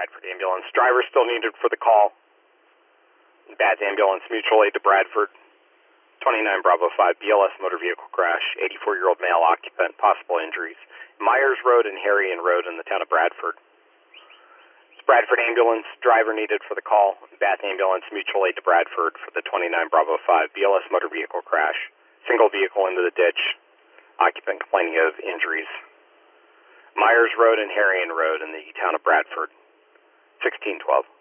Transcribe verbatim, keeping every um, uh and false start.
Bradford ambulance. Driver still needed for the call. Bads ambulance, mutual aid to Bradford. twenty-nine Bravo five, B L S motor vehicle crash. eighty-four-year-old male occupant, possible injuries. Myers Road and Harrion Road in the town of Bradford. It's Bradford ambulance, driver needed for the call. Bath ambulance, mutual aid to Bradford for the twenty-nine Bravo five, B L S motor vehicle crash. Single vehicle into the ditch. Occupant complaining of injuries. Myers Road and Harrion Road in the town of Bradford. sixteen twelve.